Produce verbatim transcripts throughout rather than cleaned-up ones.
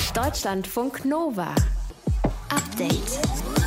Deutschlandfunk Nova. Update.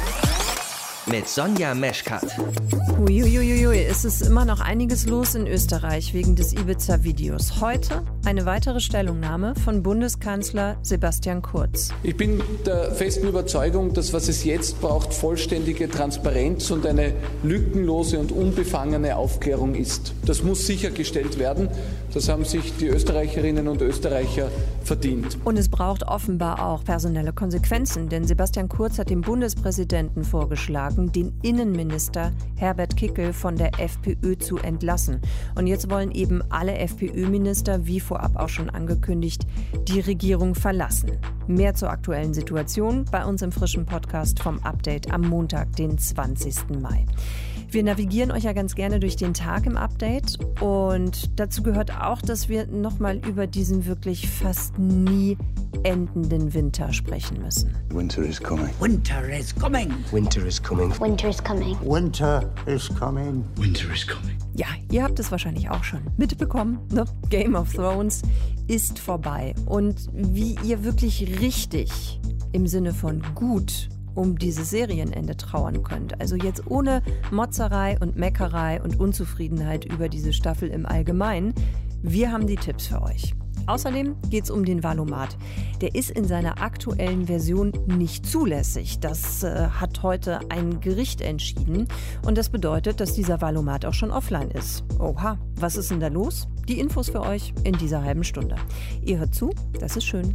Mit Sonja Meschkat. Uiuiuiui, es ist immer noch einiges los in Österreich wegen des Ibiza-Videos. Heute eine weitere Stellungnahme von Bundeskanzler Sebastian Kurz. Ich bin der festen Überzeugung, dass was es jetzt braucht, vollständige Transparenz und eine lückenlose und unbefangene Aufklärung ist. Das muss sichergestellt werden. Das haben sich die Österreicherinnen und Österreicher verdient. Und es braucht offenbar auch personelle Konsequenzen, denn Sebastian Kurz hat dem Bundespräsidenten vorgeschlagen, den Innenminister Herbert Kickl von der FPÖ zu entlassen. Und jetzt wollen eben alle FPÖ-Minister, wie vorab auch schon angekündigt, die Regierung verlassen. Mehr zur aktuellen Situation bei uns im frischen Podcast vom Update am Montag, den zwanzigsten Mai. Wir navigieren euch ja ganz gerne durch den Tag im Update und dazu gehört auch, dass wir nochmal über diesen wirklich fast nie endenden Winter sprechen müssen. Winter is coming. Winter is coming. Winter is coming. Winter is coming. Winter is coming. Winter is coming. Ja, ihr habt es wahrscheinlich auch schon mitbekommen, ne? Game of Thrones ist vorbei. Und wie ihr wirklich richtig im Sinne von gut um dieses Serienende trauern könnt. Also jetzt ohne Motzerei und Meckerei und Unzufriedenheit über diese Staffel im Allgemeinen. Wir haben die Tipps für euch. Außerdem geht es um den Valomat. Der ist in seiner aktuellen Version nicht zulässig. Das äh, hat heute ein Gericht entschieden. Und das bedeutet, dass dieser Valomat auch schon offline ist. Oha, was ist denn da los? Die Infos für euch in dieser halben Stunde. Ihr hört zu, das ist schön.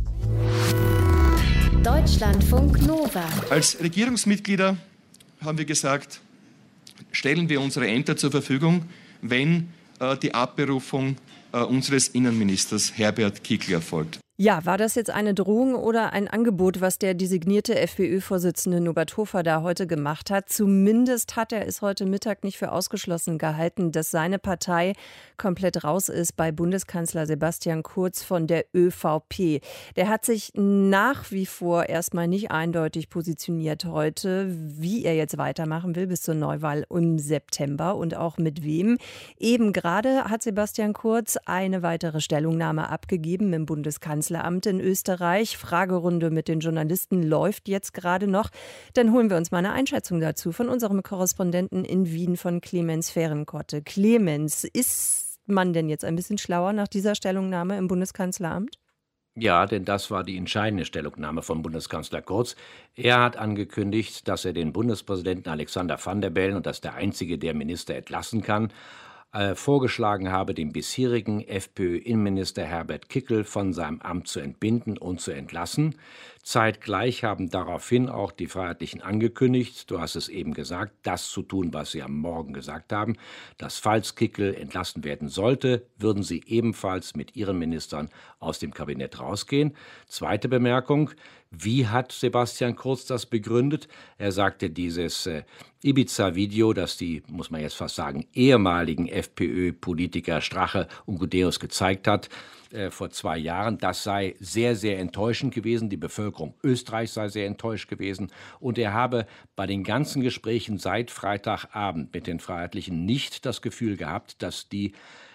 Deutschlandfunk Nova. Als Regierungsmitglieder haben wir gesagt, stellen wir unsere Ämter zur Verfügung, wenn äh, die Abberufung äh, unseres Innenministers Herbert Kickl erfolgt. Ja, war das jetzt eine Drohung oder ein Angebot, was der designierte FPÖ-Vorsitzende Norbert Hofer da heute gemacht hat? Zumindest hat er es heute Mittag nicht für ausgeschlossen gehalten, dass seine Partei komplett raus ist bei Bundeskanzler Sebastian Kurz von der ÖVP. Der hat sich nach wie vor erstmal nicht eindeutig positioniert heute, wie er jetzt weitermachen will bis zur Neuwahl im September und auch mit wem. Eben gerade hat Sebastian Kurz eine weitere Stellungnahme abgegeben im Bundeskanzleramt in Österreich. Fragerunde mit den Journalisten läuft jetzt gerade noch. Dann holen wir uns mal eine Einschätzung dazu von unserem Korrespondenten in Wien, von Clemens Fehrenkotte. Clemens, ist man denn jetzt ein bisschen schlauer nach dieser Stellungnahme im Bundeskanzleramt? Ja, denn das war die entscheidende Stellungnahme von Bundeskanzler Kurz. Er hat angekündigt, dass er den Bundespräsidenten Alexander Van der Bellen, und das ist der einzige, der Minister entlassen kann, vorgeschlagen habe, den bisherigen FPÖ-Innenminister Herbert Kickl von seinem Amt zu entbinden und zu entlassen. Zeitgleich haben daraufhin auch die Freiheitlichen angekündigt, du hast es eben gesagt, das zu tun, was sie am Morgen gesagt haben, dass falls Kickl entlassen werden sollte, würden sie ebenfalls mit ihren Ministern aus dem Kabinett rausgehen. Zweite Bemerkung: Wie hat Sebastian Kurz das begründet? Er sagte, dieses äh, Ibiza-Video, das die, muss man jetzt fast sagen, ehemaligen FPÖ-Politiker Strache und Gudeus gezeigt hat, äh, vor zwei Jahren, das sei sehr, sehr enttäuschend gewesen. Die Bevölkerung Österreichs sei sehr enttäuscht gewesen. Und er habe bei den ganzen Gesprächen seit Freitagabend mit den Freiheitlichen nicht das Gefühl gehabt, dass die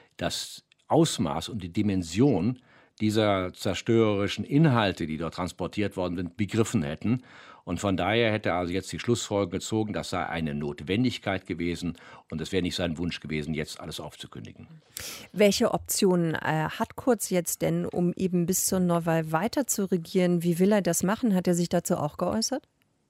das Ausmaß und die Dimension dieser zerstörerischen Inhalte, die dort transportiert worden sind, begriffen hätten. Und von daher hätte er also jetzt die Schlussfolgerung gezogen, das sei eine Notwendigkeit gewesen und es wäre nicht sein Wunsch gewesen, jetzt alles aufzukündigen. Welche Optionen äh, hat Kurz jetzt denn, um eben bis zur Neuwahl weiter zu regieren? Wie will er das machen? Hat er sich dazu auch geäußert?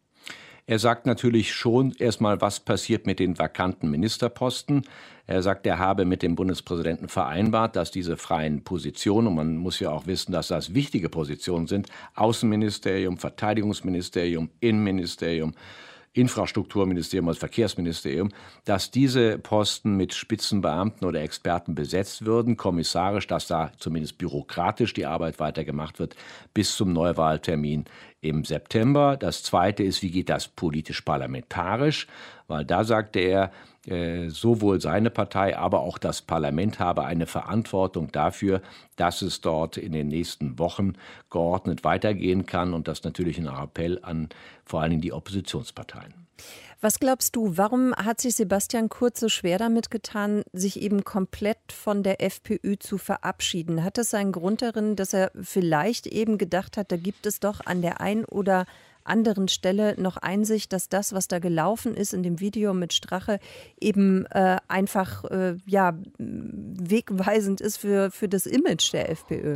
Er sagt natürlich schon erstmal, was passiert mit den vakanten Ministerposten. Er sagt, er habe mit dem Bundespräsidenten vereinbart, dass diese freien Positionen, und man muss ja auch wissen, dass das wichtige Positionen sind, Außenministerium, Verteidigungsministerium, Innenministerium, Infrastrukturministerium, also Verkehrsministerium, dass diese Posten mit Spitzenbeamten oder Experten besetzt würden, kommissarisch, dass da zumindest bürokratisch die Arbeit weitergemacht wird, bis zum Neuwahltermin im September. Das Zweite ist, wie geht das politisch-parlamentarisch? Weil da sagte er, äh, sowohl seine Partei, aber auch das Parlament habe eine Verantwortung dafür, dass es dort in den nächsten Wochen geordnet weitergehen kann. Und das natürlich ein Appell an vor allen Dingen die Oppositionsparteien. Was glaubst du, warum hat sich Sebastian Kurz so schwer damit getan, sich eben komplett von der FPÖ zu verabschieden? Hat es seinen Grund darin, dass er vielleicht eben gedacht hat, da gibt es doch an der einen oder anderen Stelle noch Einsicht, dass das, was da gelaufen ist in dem Video mit Strache, eben äh, einfach äh, ja, wegweisend ist für, für das Image der FPÖ?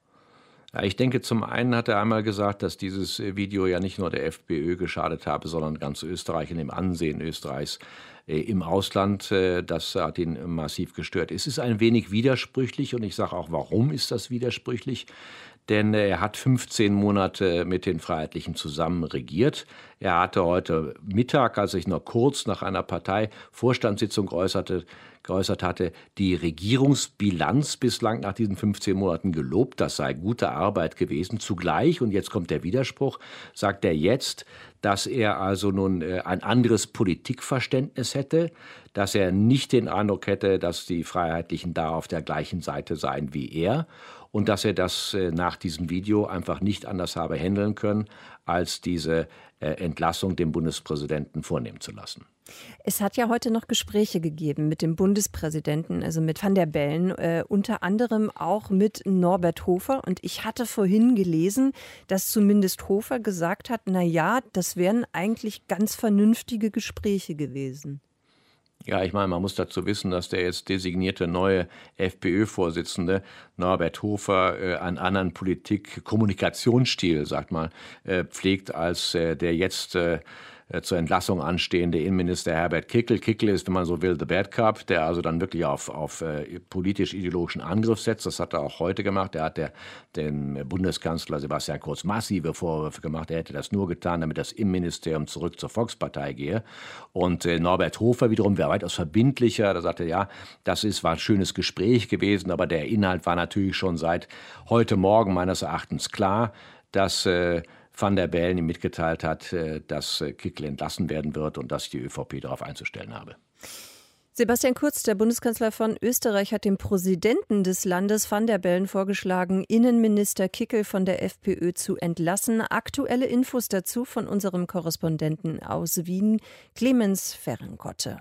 Ja, ich denke, zum einen hat er einmal gesagt, dass dieses Video ja nicht nur der FPÖ geschadet habe, sondern ganz Österreich und dem Ansehen Österreichs äh, im Ausland. Äh, das hat ihn massiv gestört. Es ist ein wenig widersprüchlich und ich sage auch, warum ist das widersprüchlich? Denn er hat fünfzehn Monate mit den Freiheitlichen zusammen regiert. Er hatte heute Mittag, als sich noch kurz nach einer Parteivorstandssitzung geäußerte, geäußert hatte, die Regierungsbilanz bislang nach diesen fünfzehn Monaten gelobt. Das sei gute Arbeit gewesen. Zugleich, und jetzt kommt der Widerspruch, sagt er jetzt, dass er also nun äh, ein anderes Politikverständnis hätte, dass er nicht den Eindruck hätte, dass die Freiheitlichen da auf der gleichen Seite seien wie er und dass er das äh, nach diesem Video einfach nicht anders habe handeln können, als diese äh, Entlassung dem Bundespräsidenten vornehmen zu lassen. Es hat ja heute noch Gespräche gegeben mit dem Bundespräsidenten, also mit Van der Bellen, äh, unter anderem auch mit Norbert Hofer. Und ich hatte vorhin gelesen, dass zumindest Hofer gesagt hat, na ja, das wären eigentlich ganz vernünftige Gespräche gewesen. Ja, ich meine, man muss dazu wissen, dass der jetzt designierte neue FPÖ-Vorsitzende Norbert Hofer äh, einen anderen Politik-Kommunikationsstil, sagt man, äh, pflegt als äh, der jetzt äh, zur Entlassung anstehende Innenminister Herbert Kickl. Kickl ist, wenn man so will, the bad cop, der also dann wirklich auf, auf äh, politisch-ideologischen Angriff setzt. Das hat er auch heute gemacht. Er hat der, den Bundeskanzler Sebastian Kurz massive Vorwürfe gemacht. Er hätte das nur getan, damit das Innenministerium zurück zur Volkspartei gehe. Und äh, Norbert Hofer wiederum wäre weitaus verbindlicher. Da sagte er, ja, das ist, war ein schönes Gespräch gewesen, aber der Inhalt war natürlich schon seit heute Morgen meines Erachtens klar, dass äh, Van der Bellen ihm mitgeteilt hat, dass Kickl entlassen werden wird und dass die ÖVP darauf einzustellen habe. Sebastian Kurz, der Bundeskanzler von Österreich, hat dem Präsidenten des Landes Van der Bellen vorgeschlagen, Innenminister Kickl von der FPÖ zu entlassen. Aktuelle Infos dazu von unserem Korrespondenten aus Wien, Clemens Ferrenkotte.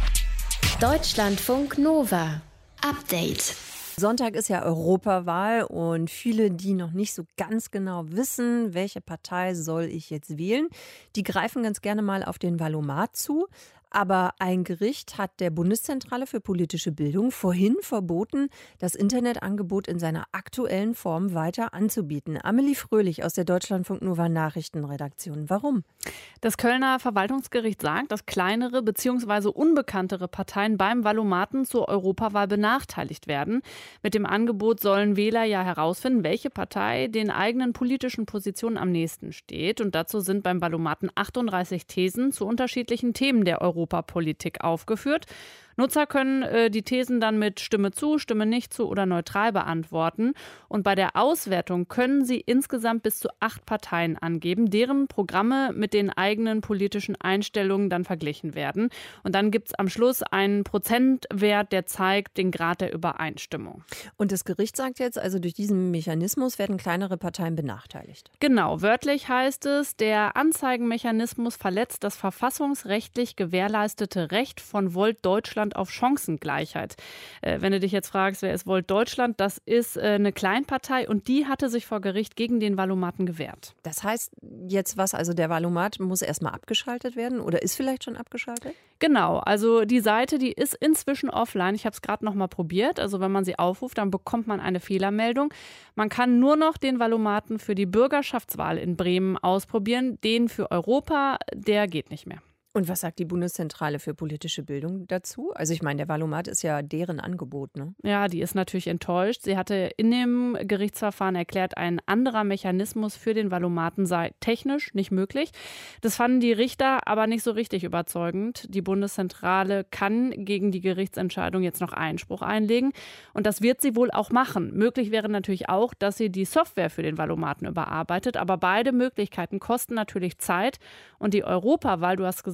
Deutschlandfunk Nova. Update. Sonntag ist ja Europawahl und viele, die noch nicht so ganz genau wissen, welche Partei soll ich jetzt wählen, die greifen ganz gerne mal auf den Valomat zu. Aber ein Gericht hat der Bundeszentrale für politische Bildung vorhin verboten, das Internetangebot in seiner aktuellen Form weiter anzubieten. Amelie Fröhlich aus der Deutschlandfunk Nova Nachrichtenredaktion. Warum? Das Kölner Verwaltungsgericht sagt, dass kleinere bzw. unbekanntere Parteien beim Valomaten zur Europawahl benachteiligt werden. Mit dem Angebot sollen Wähler ja herausfinden, welche Partei den eigenen politischen Positionen am nächsten steht. Und dazu sind beim Valomaten achtunddreißig Thesen zu unterschiedlichen Themen der Europawahl Europapolitik aufgeführt. Nutzer können äh, die Thesen dann mit Stimme zu, Stimme nicht zu oder neutral beantworten. Und bei der Auswertung können sie insgesamt bis zu acht Parteien angeben, deren Programme mit den eigenen politischen Einstellungen dann verglichen werden. Und dann gibt es am Schluss einen Prozentwert, der zeigt den Grad der Übereinstimmung. Und das Gericht sagt jetzt, also durch diesen Mechanismus werden kleinere Parteien benachteiligt. Genau, wörtlich heißt es, der Anzeigenmechanismus verletzt das verfassungsrechtlich gewährleistete Recht von Volt Deutschland auf Chancengleichheit. Äh, wenn du dich jetzt fragst, wer ist Volt Deutschland, das ist äh, eine Kleinpartei und die hatte sich vor Gericht gegen den Valomaten gewehrt. Das heißt jetzt was, also der Valomat muss erstmal abgeschaltet werden oder ist vielleicht schon abgeschaltet? Genau, also die Seite, die ist inzwischen offline. Ich habe es gerade noch mal probiert. Also wenn man sie aufruft, dann bekommt man eine Fehlermeldung. Man kann nur noch den Valomaten für die Bürgerschaftswahl in Bremen ausprobieren. Den für Europa, der geht nicht mehr. Und was sagt die Bundeszentrale für politische Bildung dazu? Also ich meine, der Valomat ist ja deren Angebot, ne? Ja, die ist natürlich enttäuscht. Sie hatte in dem Gerichtsverfahren erklärt, ein anderer Mechanismus für den Valomaten sei technisch nicht möglich. Das fanden die Richter aber nicht so richtig überzeugend. Die Bundeszentrale kann gegen die Gerichtsentscheidung jetzt noch Einspruch einlegen. Und das wird sie wohl auch machen. Möglich wäre natürlich auch, dass sie die Software für den Valomaten überarbeitet. Aber beide Möglichkeiten kosten natürlich Zeit. Und die Europawahl, du hast gesagt,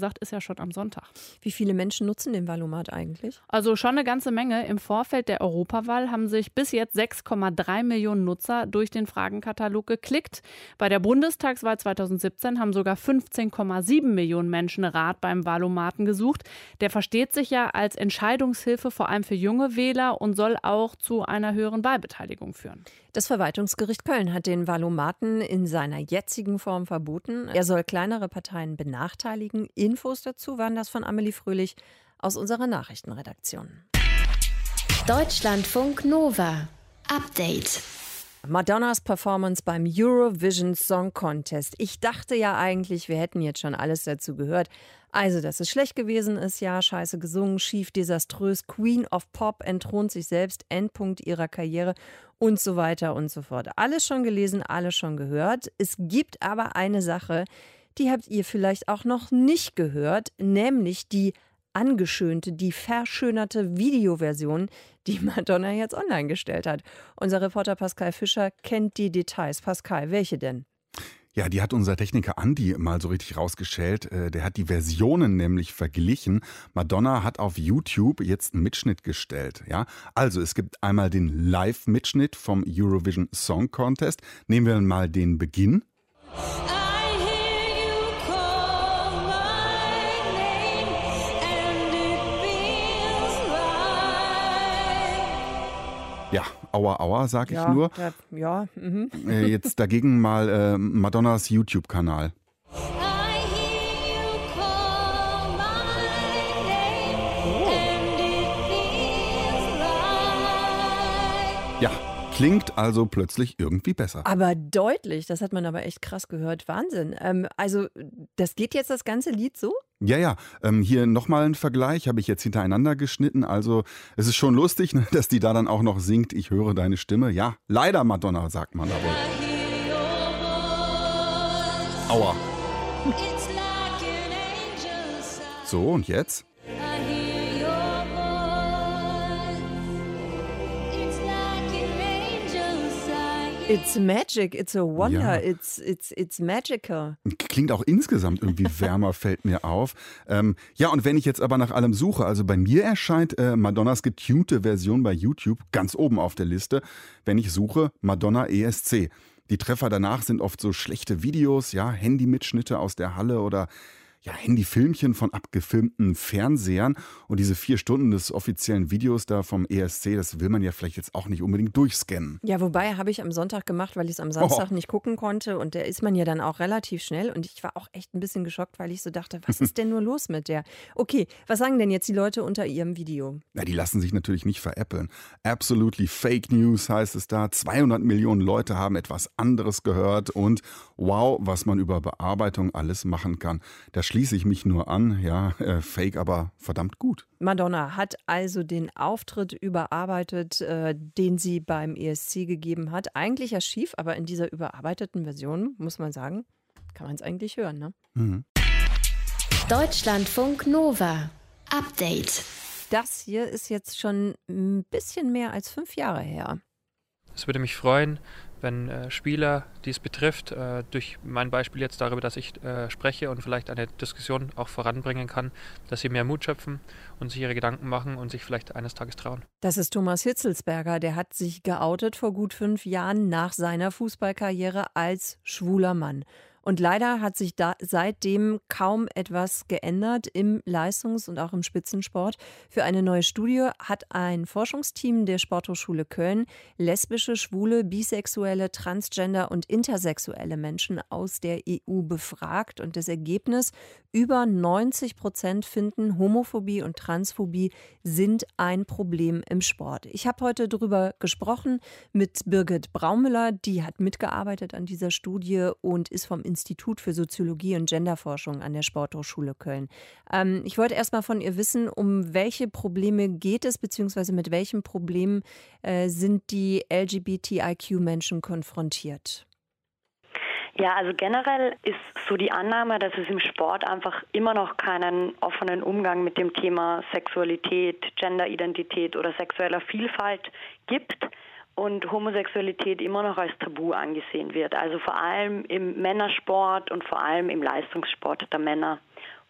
gesagt, ist ja schon am Sonntag. Wie viele Menschen nutzen den Valomat eigentlich? Also schon eine ganze Menge. Im Vorfeld der Europawahl haben sich bis jetzt sechs Komma drei Millionen Nutzer durch den Fragenkatalog geklickt. Bei der Bundestagswahl zweitausendsiebzehn haben sogar fünfzehn Komma sieben Millionen Menschen Rat beim Valomaten gesucht. Der versteht sich ja als Entscheidungshilfe vor allem für junge Wähler und soll auch zu einer höheren Wahlbeteiligung führen. Das Verwaltungsgericht Köln hat den Valomaten in seiner jetzigen Form verboten. Er soll kleinere Parteien benachteiligen. Infos dazu waren das von Amelie Fröhlich aus unserer Nachrichtenredaktion. Deutschlandfunk Nova. Update. Madonnas Performance beim Eurovision Song Contest. Ich dachte ja eigentlich, wir hätten jetzt schon alles dazu gehört. Also, dass es schlecht gewesen ist, ja, scheiße gesungen, schief, desaströs, Queen of Pop entthront sich selbst, Endpunkt ihrer Karriere und so weiter und so fort. Alles schon gelesen, alles schon gehört. Es gibt aber eine Sache, die habt ihr vielleicht auch noch nicht gehört, nämlich die angeschönte, die verschönerte Videoversion, die Madonna jetzt online gestellt hat. Unser Reporter Pascal Fischer kennt die Details. Pascal, welche denn? Ja, die hat unser Techniker Andi mal so richtig rausgestellt. Der hat die Versionen nämlich verglichen. Madonna hat auf YouTube jetzt einen Mitschnitt gestellt. Ja, also es gibt einmal den Live-Mitschnitt vom Eurovision Song Contest. Nehmen wir mal den Beginn. Ja, aua, aua, sag ich ja, nur. Da, ja, mhm. äh, jetzt dagegen mal äh, Madonnas YouTube-Kanal. Ja, klingt also plötzlich irgendwie besser. Aber deutlich, das hat man aber echt krass gehört. Wahnsinn. Ähm, also, das geht jetzt das ganze Lied so? Ja, ja, ähm, hier nochmal ein Vergleich, habe ich jetzt hintereinander geschnitten. Also es ist schon lustig, ne, dass die da dann auch noch singt, ich höre deine Stimme. Ja, leider Madonna, sagt man aber. Aua. So, und jetzt? It's magic, it's a wonder, Ja. it's, it's, it's magical. Klingt auch insgesamt irgendwie wärmer, fällt mir auf. Ähm, ja, und wenn ich jetzt aber nach allem suche, also bei mir erscheint äh, Madonnas getunte Version bei YouTube ganz oben auf der Liste, wenn ich suche Madonna E S C. Die Treffer danach sind oft so schlechte Videos, ja, Handymitschnitte aus der Halle oder ja, Handyfilmchen von abgefilmten Fernsehern. Und diese vier Stunden des offiziellen Videos da vom E S C, das will man ja vielleicht jetzt auch nicht unbedingt durchscannen. Ja, wobei habe ich am Sonntag gemacht, weil ich es am Samstag Oh. nicht gucken konnte. Und da ist man ja dann auch relativ schnell. Und ich war auch echt ein bisschen geschockt, weil ich so dachte, was ist denn nur los mit der? Okay, was sagen denn jetzt die Leute unter ihrem Video? Ja, die lassen sich natürlich nicht veräppeln. Absolutely Fake News heißt es da. zweihundert Millionen Leute haben etwas anderes gehört. Und wow, was man über Bearbeitung alles machen kann. Da schließe ich mich nur an. Ja, äh, Fake, aber verdammt gut. Madonna hat also den Auftritt überarbeitet, äh, den sie beim E S C gegeben hat. Eigentlich ja schief, aber in dieser überarbeiteten Version, muss man sagen, kann man es eigentlich hören, ne? Mhm. Deutschlandfunk Nova. Update. Das hier ist jetzt schon ein bisschen mehr als fünf Jahre her. Es würde mich freuen, wenn äh, Spieler, die es betrifft, äh, durch mein Beispiel jetzt darüber, dass ich äh, spreche und vielleicht eine Diskussion auch voranbringen kann, dass sie mehr Mut schöpfen und sich ihre Gedanken machen und sich vielleicht eines Tages trauen. Das ist Thomas Hitzelsberger, der hat sich geoutet vor gut fünf Jahren nach seiner Fußballkarriere als schwuler Mann. Und leider hat sich da seitdem kaum etwas geändert im Leistungs- und auch im Spitzensport. Für eine neue Studie hat ein Forschungsteam der Sporthochschule Köln lesbische, schwule, bisexuelle, transgender und intersexuelle Menschen aus der E U befragt. Und das Ergebnis, über neunzig Prozent finden, Homophobie und Transphobie sind ein Problem im Sport. Ich habe heute darüber gesprochen mit Birgit Braumüller, die hat mitgearbeitet an dieser Studie und ist vom Institut für Soziologie und Genderforschung an der Sporthochschule Köln. Ähm, ich wollte erst mal von ihr wissen, um welche Probleme geht es, beziehungsweise mit welchen Problemen äh, sind die L G B T I Q-Menschen konfrontiert? Ja, also generell ist so die Annahme, dass es im Sport einfach immer noch keinen offenen Umgang mit dem Thema Sexualität, Genderidentität oder sexueller Vielfalt gibt und Homosexualität immer noch als Tabu angesehen wird. Also vor allem im Männersport und vor allem im Leistungssport der Männer.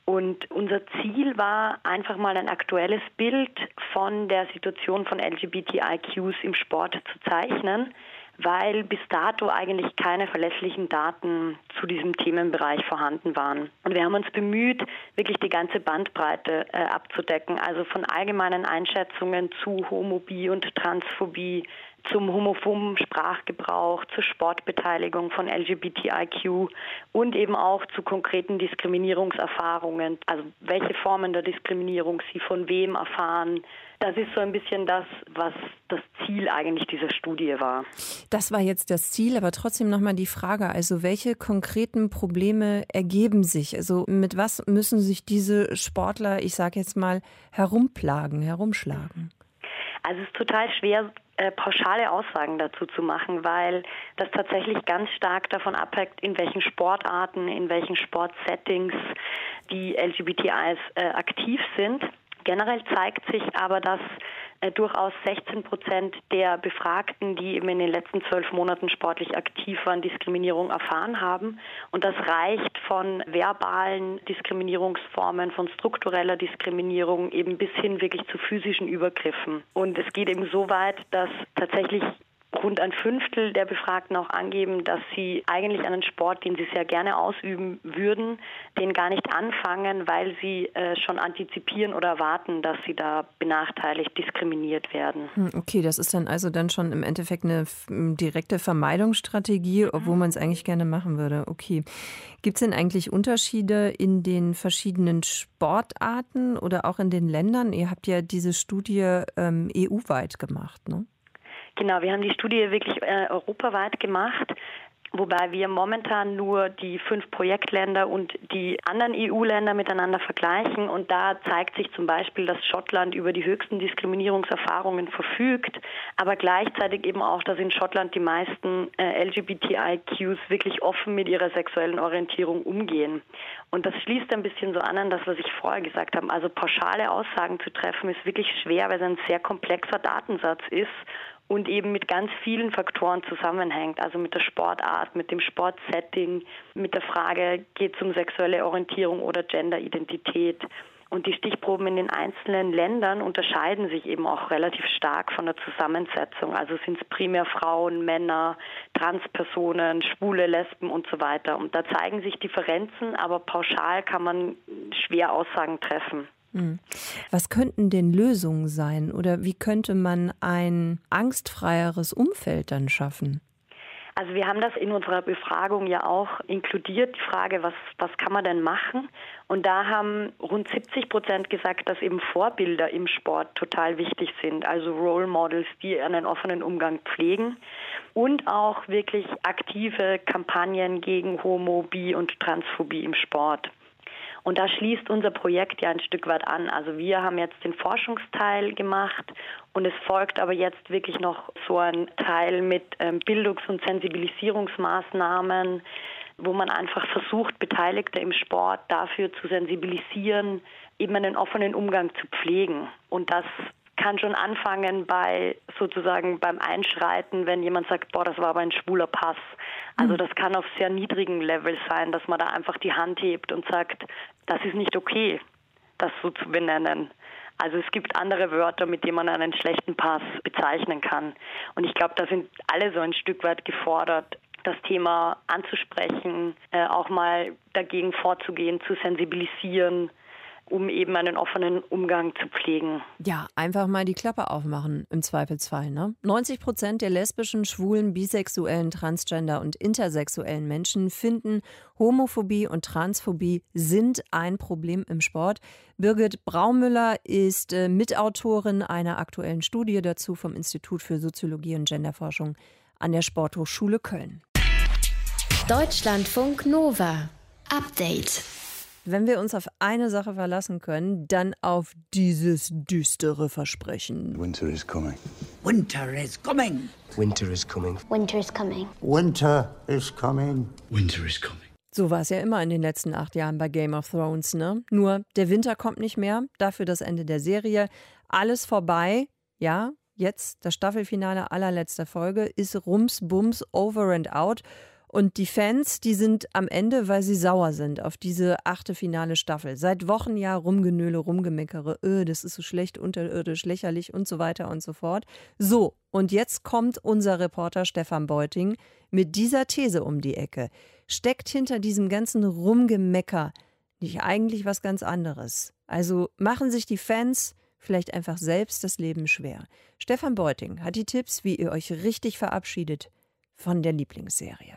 Und unser Ziel war, einfach mal ein aktuelles Bild von der Situation von L G B T I Qs im Sport zu zeichnen, weil bis dato eigentlich keine verlässlichen Daten zu diesem Themenbereich vorhanden waren. Und wir haben uns bemüht, wirklich die ganze Bandbreite äh, abzudecken, also von allgemeinen Einschätzungen zu Homophobie und Transphobie, zum homophoben Sprachgebrauch, zur Sportbeteiligung von L G B T I Q und eben auch zu konkreten Diskriminierungserfahrungen, also welche Formen der Diskriminierung sie von wem erfahren. Das ist so ein bisschen das, was das Ziel eigentlich dieser Studie war. Das war jetzt das Ziel, aber trotzdem nochmal die Frage, also welche konkreten Probleme ergeben sich? Also mit was müssen sich diese Sportler, ich sage jetzt mal, herumplagen, herumschlagen? Also es ist total schwer, äh, pauschale Aussagen dazu zu machen, weil das tatsächlich ganz stark davon abhängt, in welchen Sportarten, in welchen Sportsettings die L G B T Is äh, aktiv sind. Generell zeigt sich aber, dass äh, durchaus sechzehn Prozent der Befragten, die eben in den letzten zwölf Monaten sportlich aktiv waren, Diskriminierung erfahren haben. Und das reicht von verbalen Diskriminierungsformen, von struktureller Diskriminierung eben bis hin wirklich zu physischen Übergriffen. Und es geht eben so weit, dass tatsächlich rund ein Fünftel der Befragten auch angeben, dass sie eigentlich einen Sport, den sie sehr gerne ausüben würden, den gar nicht anfangen, weil sie äh, schon antizipieren oder erwarten, dass sie da benachteiligt, diskriminiert werden. Okay, das ist dann also dann schon im Endeffekt eine direkte Vermeidungsstrategie, obwohl man es eigentlich gerne machen würde. Okay. Gibt es denn eigentlich Unterschiede in den verschiedenen Sportarten oder auch in den Ländern? Ihr habt ja diese Studie ähm, E U-weit gemacht, ne? Genau, wir haben die Studie wirklich äh, europaweit gemacht, wobei wir momentan nur die fünf Projektländer und die anderen E U-Länder miteinander vergleichen. Und da zeigt sich zum Beispiel, dass Schottland über die höchsten Diskriminierungserfahrungen verfügt, aber gleichzeitig eben auch, dass in Schottland die meisten äh, L G B T I Qs wirklich offen mit ihrer sexuellen Orientierung umgehen. Und das schließt ein bisschen so an an das, was ich vorher gesagt habe. Also pauschale Aussagen zu treffen ist wirklich schwer, weil es ein sehr komplexer Datensatz ist und eben mit ganz vielen Faktoren zusammenhängt, also mit der Sportart, mit dem Sportsetting, mit der Frage, geht es um sexuelle Orientierung oder Genderidentität. Und die Stichproben in den einzelnen Ländern unterscheiden sich eben auch relativ stark von der Zusammensetzung. Also sind es primär Frauen, Männer, Transpersonen, Schwule, Lesben und so weiter. Und da zeigen sich Differenzen, aber pauschal kann man schwer Aussagen treffen. Was könnten denn Lösungen sein oder wie könnte man ein angstfreieres Umfeld dann schaffen? Also wir haben das in unserer Befragung ja auch inkludiert, die Frage, was, was kann man denn machen? Und da haben rund siebzig Prozent gesagt, dass eben Vorbilder im Sport total wichtig sind, also Role Models, die einen offenen Umgang pflegen und auch wirklich aktive Kampagnen gegen Homo-, Bi- und Transphobie im Sport. Und da schließt unser Projekt ja ein Stück weit an. Also wir haben jetzt den Forschungsteil gemacht und es folgt aber jetzt wirklich noch so ein Teil mit ähm, Bildungs- und Sensibilisierungsmaßnahmen, wo man einfach versucht, Beteiligte im Sport dafür zu sensibilisieren, eben einen offenen Umgang zu pflegen. Und das kann schon anfangen bei sozusagen beim Einschreiten, wenn jemand sagt, boah, das war aber ein schwuler Pass. Also das kann auf sehr niedrigen Level sein, dass man da einfach die Hand hebt und sagt, das ist nicht okay, das so zu benennen. Also es gibt andere Wörter, mit denen man einen schlechten Pass bezeichnen kann. Und ich glaube, da sind alle so ein Stück weit gefordert, das Thema anzusprechen, äh, auch mal dagegen vorzugehen, zu sensibilisieren, um eben einen offenen Umgang zu pflegen. Ja, einfach mal die Klappe aufmachen, im Zweifelsfall. Ne? neunzig Prozent der lesbischen, schwulen, bisexuellen, transgender und intersexuellen Menschen finden, Homophobie und Transphobie sind ein Problem im Sport. Birgit Braumüller ist äh, Mitautorin einer aktuellen Studie dazu vom Institut für Soziologie und Genderforschung an der Sporthochschule Köln. Deutschlandfunk Nova. Update. Wenn wir uns auf eine Sache verlassen können, dann auf dieses düstere Versprechen. Winter is coming. Winter is coming. Winter is coming. Winter is coming. Winter is coming. Winter is coming. So war es ja immer in den letzten acht Jahren bei Game of Thrones, ne? Nur der Winter kommt nicht mehr, dafür das Ende der Serie. Alles vorbei, ja, jetzt das Staffelfinale allerletzter Folge ist Rums, Bums, over and out. Und die Fans, die sind am Ende, weil sie sauer sind auf diese achte finale Staffel. Seit Wochen ja Rumgenöle, Rumgemeckere, öh, das ist so schlecht, unterirdisch, lächerlich und so weiter und so fort. So, und jetzt kommt unser Reporter Stefan Beuting mit dieser These um die Ecke. Steckt hinter diesem ganzen Rumgemecker nicht eigentlich was ganz anderes? Also machen sich die Fans vielleicht einfach selbst das Leben schwer. Stefan Beuting hat die Tipps, wie ihr euch richtig verabschiedet von der Lieblingsserie.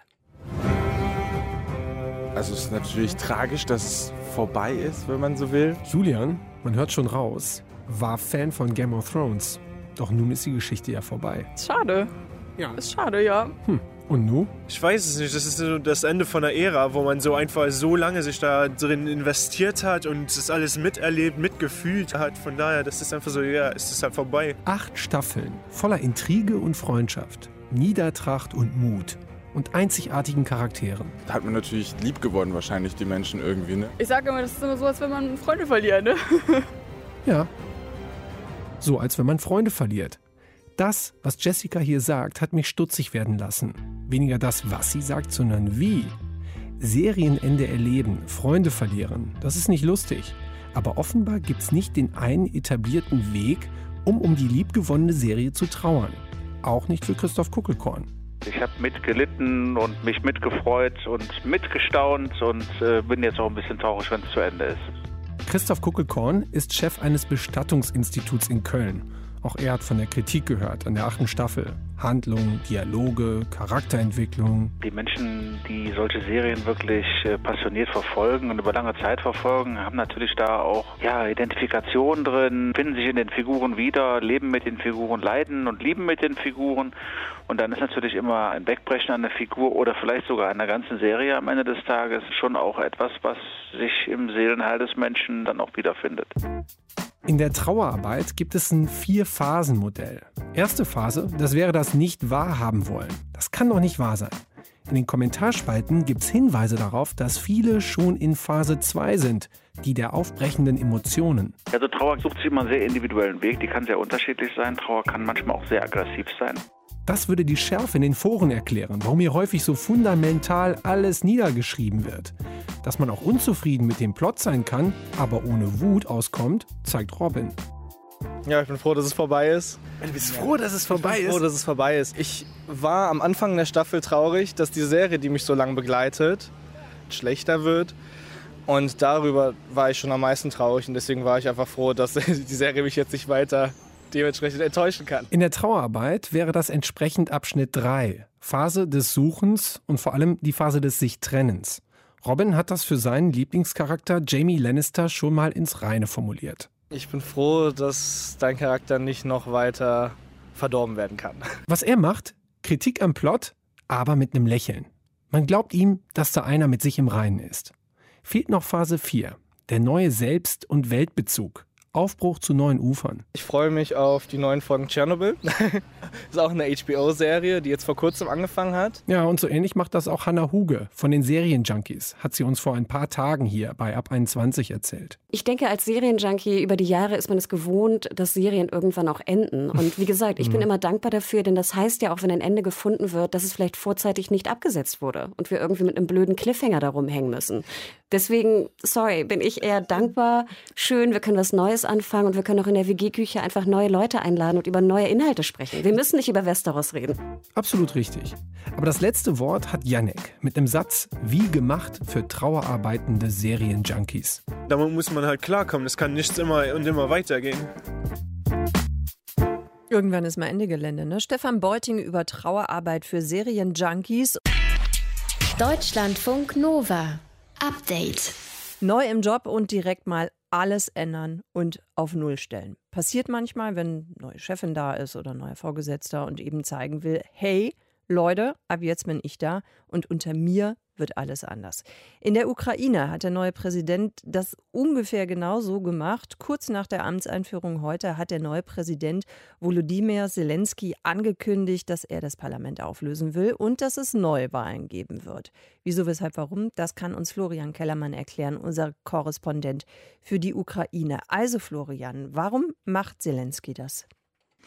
Also es ist natürlich tragisch, dass es vorbei ist, wenn man so will. Julian, man hört schon raus, war Fan von Game of Thrones. Doch nun ist die Geschichte ja vorbei. Schade. Ja. Ist schade, ja. Hm. Und nu? Ich weiß es nicht. Das ist so das Ende von einer Ära, wo man so einfach so lange sich da drin investiert hat und das alles miterlebt, mitgefühlt hat. Von daher, das ist einfach so, ja, es ist halt vorbei. Acht Staffeln voller Intrige und Freundschaft, Niedertracht und Mut und einzigartigen Charakteren. Da hat man natürlich lieb geworden wahrscheinlich, die Menschen irgendwie, ne? Ich sage immer, das ist immer so, als wenn man Freunde verliert, ne? Ja. So, als wenn man Freunde verliert. Das, was Jessica hier sagt, hat mich stutzig werden lassen. Weniger das, was sie sagt, sondern wie. Serienende erleben, Freunde verlieren, das ist nicht lustig. Aber offenbar gibt es nicht den einen etablierten Weg, um um die liebgewonnene Serie zu trauern. Auch nicht für Christoph Kuckelkorn. Ich habe mitgelitten und mich mitgefreut und mitgestaunt und äh, bin jetzt auch ein bisschen traurig, wenn es zu Ende ist. Christoph Kuckelkorn ist Chef eines Bestattungsinstituts in Köln. Auch er hat von der Kritik gehört an der achten Staffel. Handlung, Dialoge, Charakterentwicklung. Die Menschen, die solche Serien wirklich äh, passioniert verfolgen und über lange Zeit verfolgen, haben natürlich da auch ja, Identifikation drin, finden sich in den Figuren wieder, leben mit den Figuren, leiden und lieben mit den Figuren. Und dann ist natürlich immer ein Wegbrechen an der Figur oder vielleicht sogar an der ganzen Serie am Ende des Tages schon auch etwas, was sich im Seelenheil des Menschen dann auch wiederfindet. In der Trauerarbeit gibt es ein Vier-Phasen-Modell. Erste Phase, das wäre das Nicht-Wahrhaben wollen. Das kann doch nicht wahr sein. In den Kommentarspalten gibt es Hinweise darauf, dass viele schon in Phase zwei sind, die der aufbrechenden Emotionen. Also Trauer sucht sich immer einen sehr individuellen Weg, die kann sehr unterschiedlich sein. Trauer kann manchmal auch sehr aggressiv sein. Das würde die Schärfe in den Foren erklären, warum hier häufig so fundamental alles niedergeschrieben wird. Dass man auch unzufrieden mit dem Plot sein kann, aber ohne Wut auskommt, zeigt Robin. Ja, ich bin froh, dass es vorbei ist. Du bist froh, dass es vorbei ist? Ich bin froh, dass es vorbei ist. Ich war am Anfang der Staffel traurig, dass die Serie, die mich so lange begleitet, schlechter wird. Und darüber war ich schon am meisten traurig und deswegen war ich einfach froh, dass die Serie mich jetzt nicht weiter dementsprechend enttäuschen kann. In der Trauerarbeit wäre das entsprechend Abschnitt drei. Phase des Suchens und vor allem die Phase des Sich-Trennens. Robin hat das für seinen Lieblingscharakter Jaime Lannister schon mal ins Reine formuliert. Ich bin froh, dass dein Charakter nicht noch weiter verdorben werden kann. Was er macht? Kritik am Plot, aber mit einem Lächeln. Man glaubt ihm, dass da einer mit sich im Reinen ist. Fehlt noch Phase vier. Der neue Selbst- und Weltbezug. Aufbruch zu neuen Ufern. Ich freue mich auf die neuen Folgen Tschernobyl. Das ist auch eine H B O-Serie, die jetzt vor kurzem angefangen hat. Ja, und so ähnlich macht das auch Hannah Huge von den Serienjunkies. Hat sie uns vor ein paar Tagen hier bei Ab einundzwanzig erzählt. Ich denke, als Serienjunkie über die Jahre ist man es gewohnt, dass Serien irgendwann auch enden. Und wie gesagt, ich bin immer dankbar dafür, denn das heißt ja auch, wenn ein Ende gefunden wird, dass es vielleicht vorzeitig nicht abgesetzt wurde und wir irgendwie mit einem blöden Cliffhanger da rumhängen müssen. Deswegen, sorry, bin ich eher dankbar. Schön, wir können was Neues anfangen und wir können auch in der W G-Küche einfach neue Leute einladen und über neue Inhalte sprechen. Wir müssen nicht über Westeros reden. Absolut richtig. Aber das letzte Wort hat Yannick mit einem Satz wie gemacht für trauerarbeitende Serienjunkies. Damit muss man halt klarkommen. Es kann nicht immer und immer weitergehen. Irgendwann ist mal Ende Gelände, ne? Stefan Beuting über Trauerarbeit für Serienjunkies. Deutschlandfunk Nova. Update. Neu im Job und direkt mal alles ändern und auf Null stellen. Passiert manchmal, wenn eine neue Chefin da ist oder ein neuer Vorgesetzter und eben zeigen will, hey, Leute, ab jetzt bin ich da und unter mir wird alles anders. In der Ukraine hat der neue Präsident das ungefähr genau so gemacht. Kurz nach der Amtseinführung heute hat der neue Präsident Volodymyr Zelensky angekündigt, dass er das Parlament auflösen will und dass es Neuwahlen geben wird. Wieso, weshalb, warum? Das kann uns Florian Kellermann erklären, unser Korrespondent für die Ukraine. Also Florian, warum macht Zelensky das?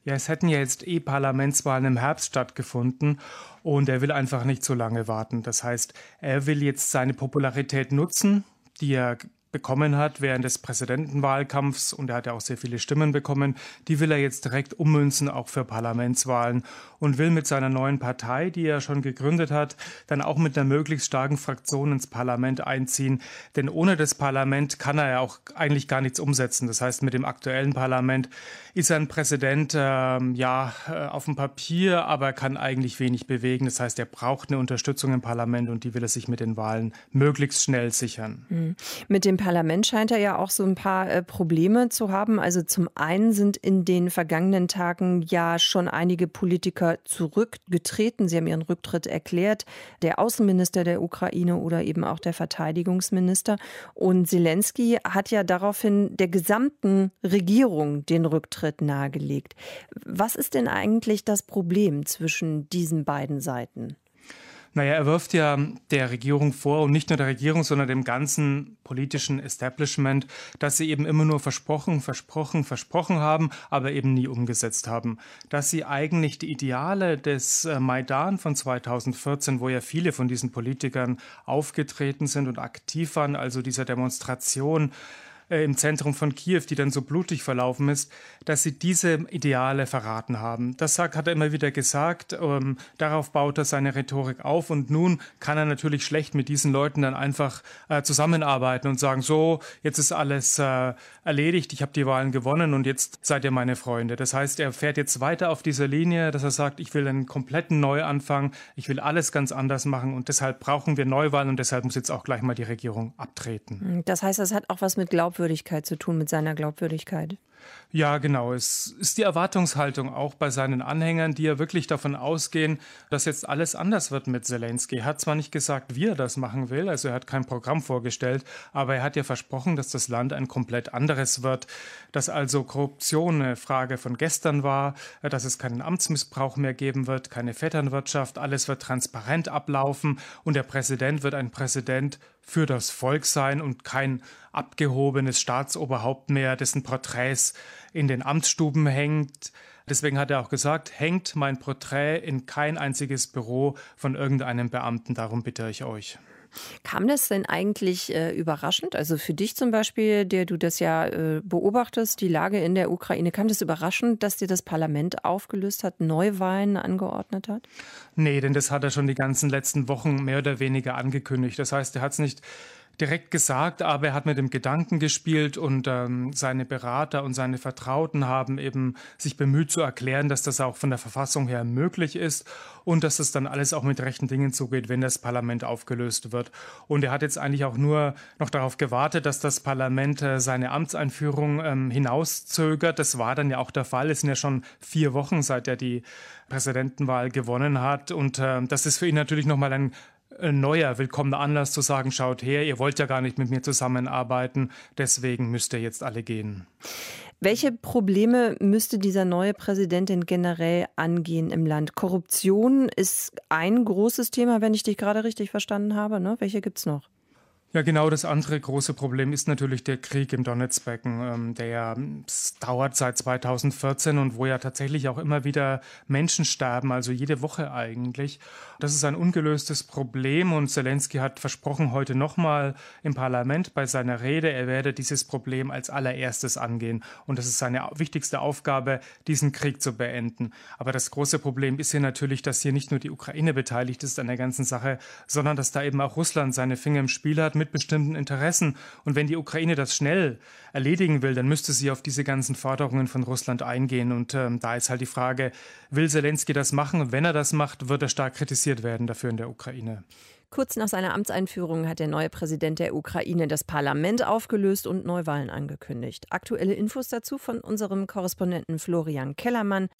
Ja, es hätten ja jetzt eh Parlamentswahlen im Herbst stattgefunden und er will einfach nicht so lange warten. Das heißt, er will jetzt seine Popularität nutzen, die er bekommen hat während des Präsidentenwahlkampfs, und er hat ja auch sehr viele Stimmen bekommen, die will er jetzt direkt ummünzen, auch für Parlamentswahlen, und will mit seiner neuen Partei, die er schon gegründet hat, dann auch mit einer möglichst starken Fraktion ins Parlament einziehen. Denn ohne das Parlament kann er ja auch eigentlich gar nichts umsetzen. Das heißt, mit dem aktuellen Parlament ist er ein Präsident, äh, ja, auf dem Papier, aber kann eigentlich wenig bewegen. Das heißt, er braucht eine Unterstützung im Parlament und die will er sich mit den Wahlen möglichst schnell sichern. Mhm. Mit dem Parlament scheint er ja auch so ein paar äh, Probleme zu haben. Also zum einen sind in den vergangenen Tagen ja schon einige Politiker zurückgetreten. Sie haben ihren Rücktritt erklärt. Der Außenminister der Ukraine oder eben auch der Verteidigungsminister. Und Zelensky hat ja daraufhin der gesamten Regierung den Rücktritt nahegelegt. Was ist denn eigentlich das Problem zwischen diesen beiden Seiten? Naja, er wirft ja der Regierung vor, und nicht nur der Regierung, sondern dem ganzen politischen Establishment, dass sie eben immer nur versprochen, versprochen, versprochen haben, aber eben nie umgesetzt haben. Dass sie eigentlich die Ideale des Maidan von zweitausendvierzehn, wo ja viele von diesen Politikern aufgetreten sind und aktiv waren, also dieser Demonstration im Zentrum von Kiew, die dann so blutig verlaufen ist, dass sie diese Ideale verraten haben. Das sagt, hat er immer wieder gesagt. Ähm, darauf baut er seine Rhetorik auf. Und nun kann er natürlich schlecht mit diesen Leuten dann einfach äh, zusammenarbeiten und sagen, so, jetzt ist alles äh, erledigt, ich habe die Wahlen gewonnen und jetzt seid ihr meine Freunde. Das heißt, er fährt jetzt weiter auf dieser Linie, dass er sagt, ich will einen kompletten Neuanfang, ich will alles ganz anders machen und deshalb brauchen wir Neuwahlen und deshalb muss jetzt auch gleich mal die Regierung abtreten. Das heißt, das hat auch was mit Glaubwürdigkeit zu tun, mit seiner Glaubwürdigkeit. Ja, genau. Es ist die Erwartungshaltung auch bei seinen Anhängern, die ja wirklich davon ausgehen, dass jetzt alles anders wird mit Zelensky. Er hat zwar nicht gesagt, wie er das machen will, also er hat kein Programm vorgestellt, aber er hat ja versprochen, dass das Land ein komplett anderes wird, dass also Korruption eine Frage von gestern war, dass es keinen Amtsmissbrauch mehr geben wird, keine Vetternwirtschaft, alles wird transparent ablaufen und der Präsident wird ein Präsident für das Volk sein und kein abgehobenes Staatsoberhaupt mehr, dessen Porträts in den Amtsstuben hängt. Deswegen hat er auch gesagt, hängt mein Porträt in kein einziges Büro von irgendeinem Beamten, darum bitte ich euch. Kam das denn eigentlich äh, überraschend? Also für dich zum Beispiel, der du das ja äh, beobachtest, die Lage in der Ukraine, kam das überraschend, dass dir das Parlament aufgelöst hat, Neuwahlen angeordnet hat? Nee, denn das hat er schon die ganzen letzten Wochen mehr oder weniger angekündigt. Das heißt, er hat es nicht direkt gesagt, aber er hat mit dem Gedanken gespielt und ähm, seine Berater und seine Vertrauten haben eben sich bemüht zu erklären, dass das auch von der Verfassung her möglich ist und dass das dann alles auch mit rechten Dingen zugeht, wenn das Parlament aufgelöst wird. Und er hat jetzt eigentlich auch nur noch darauf gewartet, dass das Parlament äh, seine Amtseinführung ähm, hinauszögert. Das war dann ja auch der Fall. Es sind ja schon vier Wochen, seit er die Präsidentenwahl gewonnen hat. Und äh, das ist für ihn natürlich nochmal ein ein neuer, willkommener Anlass zu sagen, schaut her, ihr wollt ja gar nicht mit mir zusammenarbeiten, deswegen müsst ihr jetzt alle gehen. Welche Probleme müsste dieser neue Präsident denn generell angehen im Land? Korruption ist ein großes Thema, wenn ich dich gerade richtig verstanden habe, ne? Welche gibt's noch? Ja, genau, das andere große Problem ist natürlich der Krieg im Donetsbecken, der ja dauert seit zweitausendvierzehn und wo ja tatsächlich auch immer wieder Menschen sterben, also jede Woche eigentlich. Das ist ein ungelöstes Problem und Zelensky hat versprochen heute nochmal im Parlament bei seiner Rede, er werde dieses Problem als allererstes angehen und das ist seine wichtigste Aufgabe, diesen Krieg zu beenden. Aber das große Problem ist hier natürlich, dass hier nicht nur die Ukraine beteiligt ist an der ganzen Sache, sondern dass da eben auch Russland seine Finger im Spiel hat mit bestimmten Interessen. Und wenn die Ukraine das schnell erledigen will, dann müsste sie auf diese ganzen Forderungen von Russland eingehen. Und ähm, da ist halt die Frage, will Zelensky das machen? Und wenn er das macht, wird er stark kritisiert werden dafür in der Ukraine. Kurz nach seiner Amtseinführung hat der neue Präsident der Ukraine das Parlament aufgelöst und Neuwahlen angekündigt. Aktuelle Infos dazu von unserem Korrespondenten Florian Kellermann.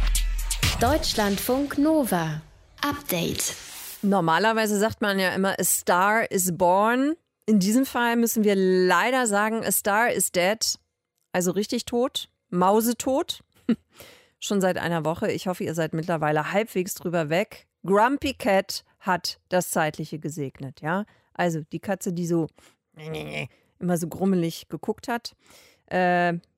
Deutschlandfunk Nova. Update. Normalerweise sagt man ja immer, a star is born. In diesem Fall müssen wir leider sagen, a star is dead. Also richtig tot, mausetot. Schon seit einer Woche. Ich hoffe, ihr seid mittlerweile halbwegs drüber weg. Grumpy Cat hat das Zeitliche gesegnet, ja. Also die Katze, die so immer so grummelig geguckt hat. Äh,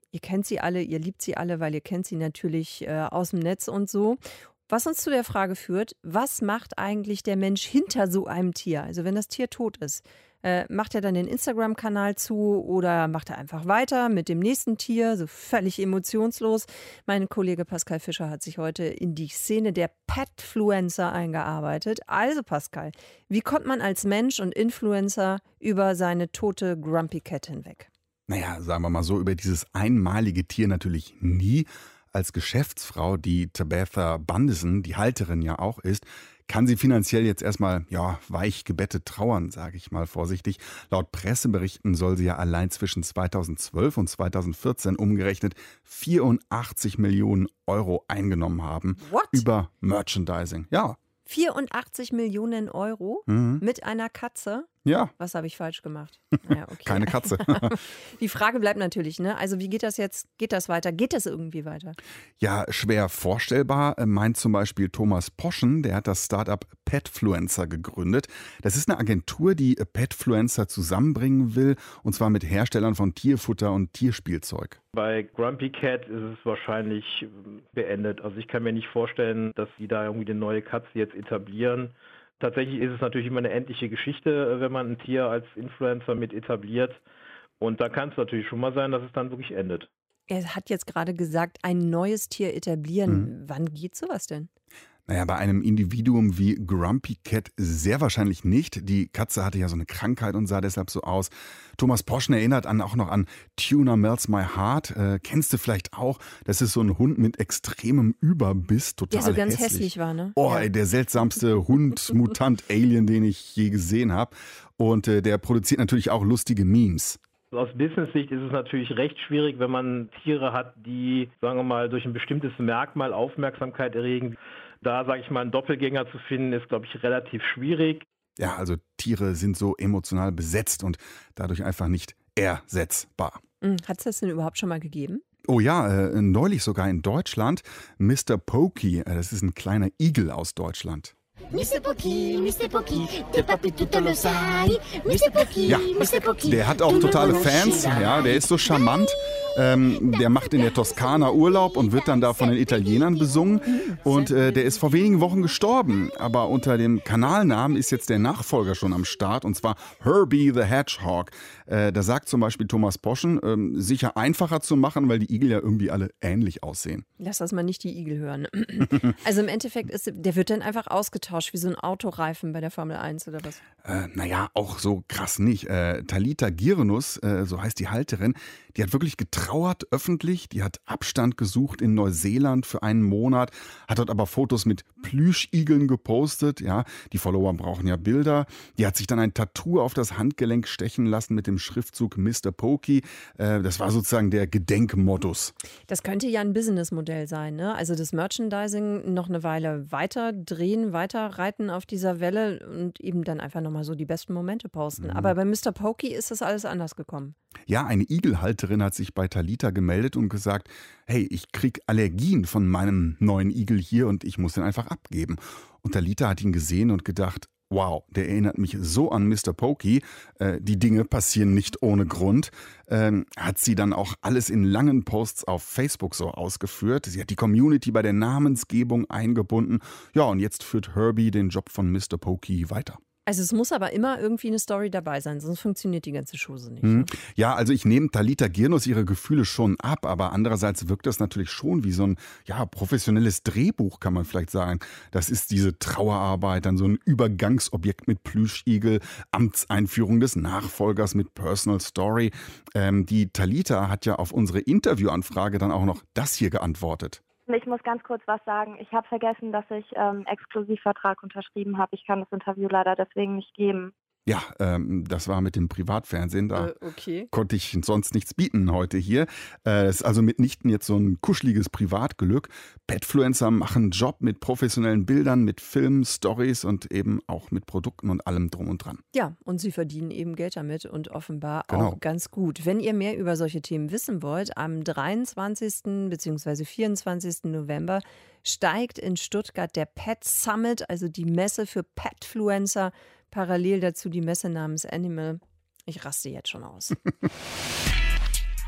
Ihr kennt sie alle, ihr liebt sie alle, weil ihr kennt sie natürlich äh, aus dem Netz und so. Was uns zu der Frage führt, was macht eigentlich der Mensch hinter so einem Tier? Also wenn das Tier tot ist, äh, macht er dann den Instagram-Kanal zu oder macht er einfach weiter mit dem nächsten Tier, so völlig emotionslos? Mein Kollege Pascal Fischer hat sich heute in die Szene der Petfluencer eingearbeitet. Also Pascal, wie kommt man als Mensch und Influencer über seine tote Grumpy Cat hinweg? Naja, sagen wir mal so, über dieses einmalige Tier natürlich nie. Als Geschäftsfrau, die Tabitha Bundison, die Halterin ja auch ist, kann sie finanziell jetzt erstmal, ja, weich gebettet trauern, sage ich mal vorsichtig. Laut Presseberichten soll sie ja allein zwischen zweitausendzwölf und zweitausendvierzehn umgerechnet vierundachtzig Millionen Euro eingenommen haben. What? Über Merchandising. Ja. vierundachtzig Millionen Euro Mhm. mit einer Katze? Ja. Was habe ich falsch gemacht? Naja, okay. Keine Katze. Die Frage bleibt natürlich, ne? Also wie geht das jetzt? Geht das weiter? Geht das irgendwie weiter? Ja, schwer vorstellbar, äh, meint zum Beispiel Thomas Poschen, der hat das Startup Petfluencer gegründet. Das ist eine Agentur, die äh, Petfluencer zusammenbringen will, und zwar mit Herstellern von Tierfutter und Tierspielzeug. Bei Grumpy Cat ist es wahrscheinlich beendet. Also ich kann mir nicht vorstellen, dass sie da irgendwie eine neue Katze jetzt etablieren. Tatsächlich ist es natürlich immer eine endliche Geschichte, wenn man ein Tier als Influencer mit etabliert. Und da kann es natürlich schon mal sein, dass es dann wirklich endet. Er hat jetzt gerade gesagt, ein neues Tier etablieren. Mhm. Wann geht sowas denn? Naja, bei einem Individuum wie Grumpy Cat sehr wahrscheinlich nicht. Die Katze hatte ja so eine Krankheit und sah deshalb so aus. Thomas Poschen erinnert an, auch noch an Tuna Melts My Heart. Äh, kennst du vielleicht auch? Das ist so ein Hund mit extremem Überbiss, total Der so ganz hässlich. hässlich war, ne? Oh, Ja. ey, der seltsamste Hund, Mutant, Alien, den ich je gesehen habe. Und äh, der produziert natürlich auch lustige Memes. Aus Business-Sicht ist es natürlich recht schwierig, wenn man Tiere hat, die, sagen wir mal, durch ein bestimmtes Merkmal Aufmerksamkeit erregen. Da, sage ich mal, einen Doppelgänger zu finden, ist, glaube ich, relativ schwierig. Ja, also Tiere sind so emotional besetzt und dadurch einfach nicht ersetzbar. Hat es das denn überhaupt schon mal gegeben? Oh ja, äh, neulich sogar in Deutschland. Mister Pokey, äh, das ist ein kleiner Igel aus Deutschland. mister Pokey, mister Pokey, te papi tutto lo sai. mister Pokey, Ja, mister Pokey. der hat auch totale Fans. Ja, der ist so charmant. Ähm, der macht in der Toskana Urlaub und wird dann da von den Italienern besungen. Und äh, der ist vor wenigen Wochen gestorben. Aber unter dem Kanalnamen ist jetzt der Nachfolger schon am Start, und zwar Herbie the Hedgehog. Äh, da sagt zum Beispiel Thomas Poschen, ähm, sicher einfacher zu machen, weil die Igel ja irgendwie alle ähnlich aussehen. Lass das mal nicht die Igel hören. Also im Endeffekt ist der wird dann einfach ausgetauscht wie so ein Autoreifen bei der Formel eins oder was? Äh, naja, auch so krass nicht. Äh, Talita Girnus, äh, so heißt die Halterin, die hat wirklich getrauert öffentlich. Die hat Abstand gesucht in Neuseeland für einen Monat, hat dort aber Fotos mit Plüschigeln gepostet. Ja, die Follower brauchen ja Bilder. Die hat sich dann ein Tattoo auf das Handgelenk stechen lassen mit dem Schriftzug mister Pokey. Äh, das war sozusagen der Gedenkmodus. Das könnte ja ein Businessmodell sein, ne? Also das Merchandising noch eine Weile weiter drehen, weiter reiten auf dieser Welle und eben dann einfach nochmal so die besten Momente posten. Mhm. Aber bei mister Pokey ist das alles anders gekommen. Ja, eine Igelhalterin hat sich bei Talita gemeldet und gesagt, hey, ich krieg Allergien von meinem neuen Igel hier und ich muss ihn einfach abgeben. Und Talita hat ihn gesehen und gedacht, wow, der erinnert mich so an mister Pokey. Äh, die Dinge passieren nicht ohne Grund. Ähm, hat sie dann auch alles in langen Posts auf Facebook so ausgeführt. Sie hat die Community bei der Namensgebung eingebunden. Ja, und jetzt führt Herbie den Job von mister Pokey weiter. Also es muss aber immer irgendwie eine Story dabei sein, sonst funktioniert die ganze Chose nicht. Hm. Ja, also ich nehme Talita Girnus ihre Gefühle schon ab, aber andererseits wirkt das natürlich schon wie so ein ja, professionelles Drehbuch, kann man vielleicht sagen. Das ist diese Trauerarbeit, dann so ein Übergangsobjekt mit Plüschigel, Amtseinführung des Nachfolgers mit Personal Story. Ähm, die Talita hat ja auf unsere Interviewanfrage dann auch noch das hier geantwortet. Ich muss ganz kurz was sagen. Ich habe vergessen, dass ich ähm, Exklusivvertrag unterschrieben habe. Ich kann das Interview leider deswegen nicht geben. Ja, ähm, das war mit dem Privatfernsehen. Da Äh, okay. konnte ich sonst nichts bieten heute hier. Es äh, ist also mitnichten jetzt so ein kuscheliges Privatglück. Petfluencer machen einen Job mit professionellen Bildern, mit Filmen, Stories und eben auch mit Produkten und allem drum und dran. Ja, und sie verdienen eben Geld damit und offenbar Genau. auch ganz gut. Wenn ihr mehr über solche Themen wissen wollt, am dreiundzwanzigsten bzw. vierundzwanzigsten November steigt in Stuttgart der Pet Summit, also die Messe für Petfluencer. Parallel dazu die Messe namens Animal. Ich raste jetzt schon aus.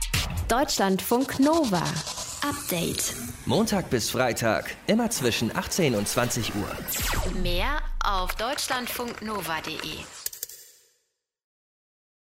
Deutschlandfunk Nova. Update. Montag bis Freitag, immer zwischen achtzehn und zwanzig Uhr. Mehr auf deutschlandfunknova punkt de.